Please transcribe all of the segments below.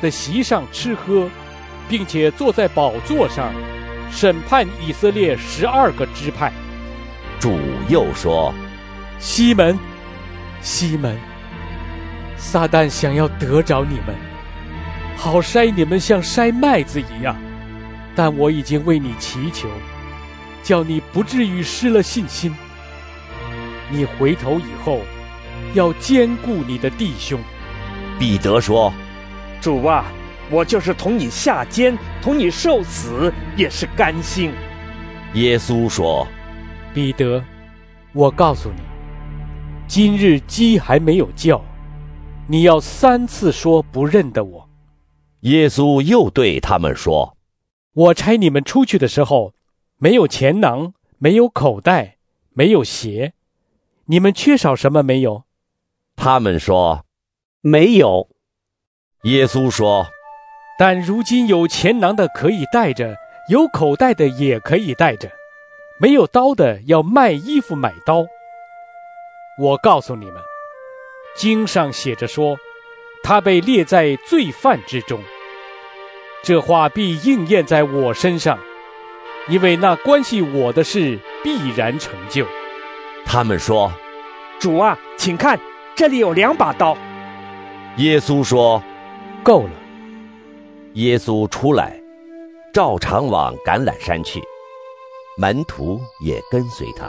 的席上吃喝，并且坐在宝座上，审判以色列12个支派。 主又说： 西门，西门，撒旦想要得着你们，好筛你们像筛麦子一样，但我已经为你祈求，叫你不至于失了信心。你回头以后，要兼顾你的弟兄。 彼得说： 主啊，我就是同你下监，同你受死，也是甘心。 耶稣说： 彼得，我告诉你，今日鸡还没有叫，你要3次说不认得我。 耶稣又对他们说： 我差你们出去的时候，没有钱囊，没有口袋，没有鞋，你们缺少什么没有？ 他们说： 没有。 耶稣说： 但如今有钱囊的可以带着，有口袋的也可以带着，没有刀的要卖衣服买刀。我告诉你们，经上写着说，他被列在罪犯之中。这话必应验在我身上，因为那关系我的事必然成就。 他们说： 主啊，请看，这里有2把刀。 耶稣说： 够了。 耶稣出来，照常往橄榄山去，门徒也跟随他。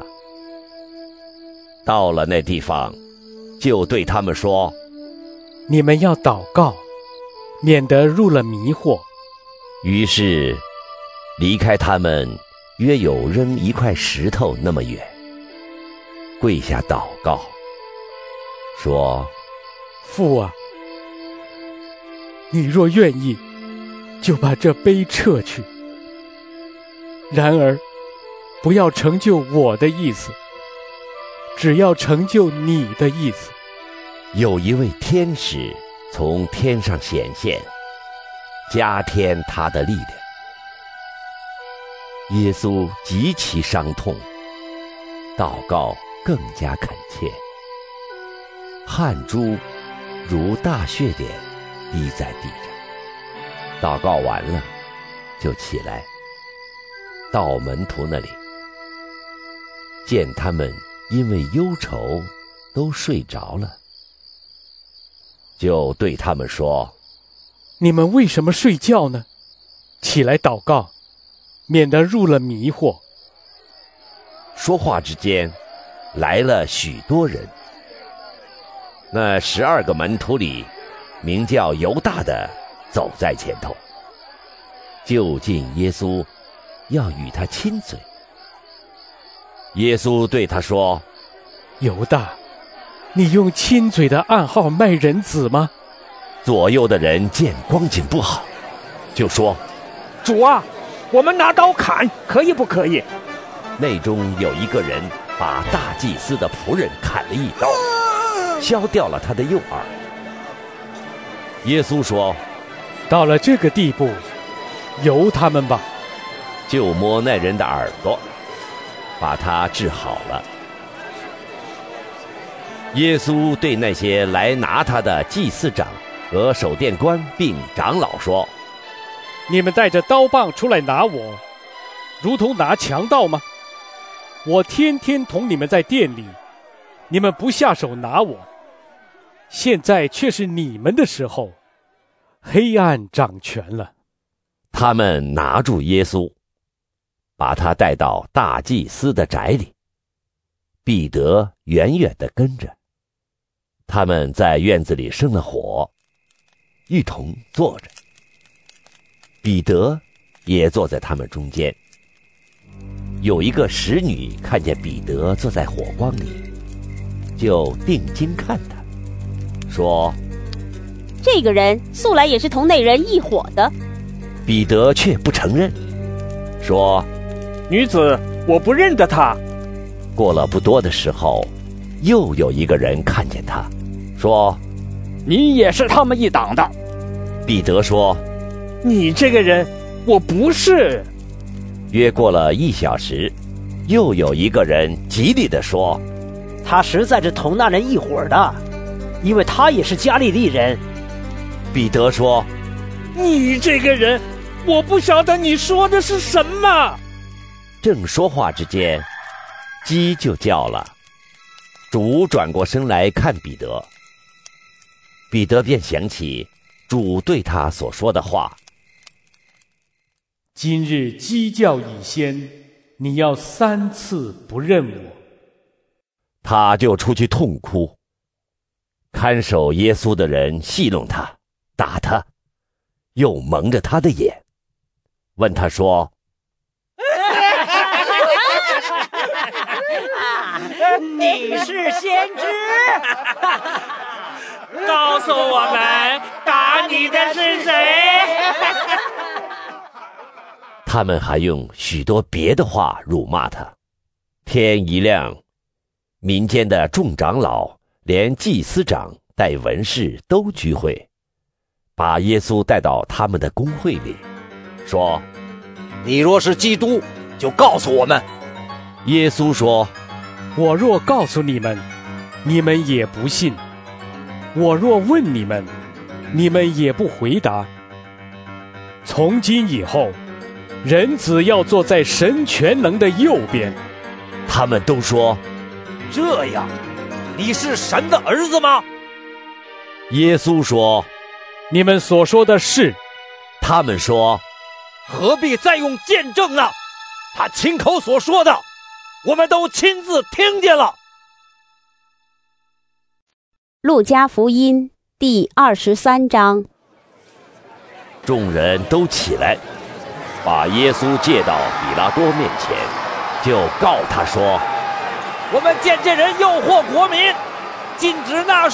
到了那地方，就对他们说： 你们要祷告，免得入了迷惑。 于是离开他们约有扔一块石头那么远，跪下祷告，说： 父啊，你若愿意，就把这杯撤去。然而不要成就我的意思，只要成就你的意思。 有一位天使从天上显现，加添他的力量。耶稣极其伤痛，祷告更加恳切，汗珠如大血点滴在地上。祷告完了，就起来，到门徒那里，见他们因为忧愁都睡着了，就对他们说： 你们为什么睡觉呢？起来祷告，免得入了迷惑。 说话之间，来了许多人。那12个门徒里，名叫犹大的走在前头，就近耶稣，要与他亲嘴。耶稣对他说： 犹大，你用亲嘴的暗号卖人子吗？ 左右的人见光景不好，就说： 主啊，我们拿刀砍，可以不可以？ 内中有一个人把大祭司的仆人砍了一刀，削掉了他的右耳。耶稣说： 到了这个地步，由他们吧。 就摸那人的耳朵，把他治好了。耶稣对那些来拿他的祭司长和守殿官并长老说： 你们带着刀棒出来拿我，如同拿强盗吗？我天天同你们在店里，你们不下手拿我，现在却是你们的时候，黑暗掌权了。 他们拿住耶稣，把他带到大祭司的宅里，彼得远远地跟着。他们在院子里生了火，一同坐着，彼得也坐在他们中间。有一个使女看见彼得坐在火光里，就定睛看他，说： 这个人素来也是同那人一伙的。 彼得却不承认，说： 女子，我不认得他。 过了不多的时候，又有一个人看见他，说： 你也是他们一党的。 彼得说： 你这个人，我不是。 约过了1小时，又有一个人极力地说： 他实在是同那人一伙的，因为他也是加利利人。 彼得说： 你这个人，我不晓得你说的是什么。 正说话之间，鸡就叫了。主转过身来看彼得，彼得便想起主对他所说的话： 今日鸡叫已先，你要3次不认我。 他就出去痛哭。看守耶稣的人戏弄他，打他，又蒙着他的眼，问他说： 你是先知， 告诉我们，打你的是谁？ 他们还用许多别的话辱骂他。天一亮，民间的众长老连祭司长带文士都聚会，把耶稣带到他们的公会里，说： 你若是基督，就告诉我们。 耶稣说： 我若告诉你们，你们也不信；我若问你们，你们也不回答。从今以后，人子要坐在神全能的右边。 他们都说： 这样，你是神的儿子吗？ 耶稣说： 你们所说的是。 他们说： 何必再用见证呢？他亲口所说的，我们都亲自听见了。 路加福音第23章。 众人都起来，把耶稣借到比拉多面前，就告他说： 我们见这人诱惑国民，禁止纳税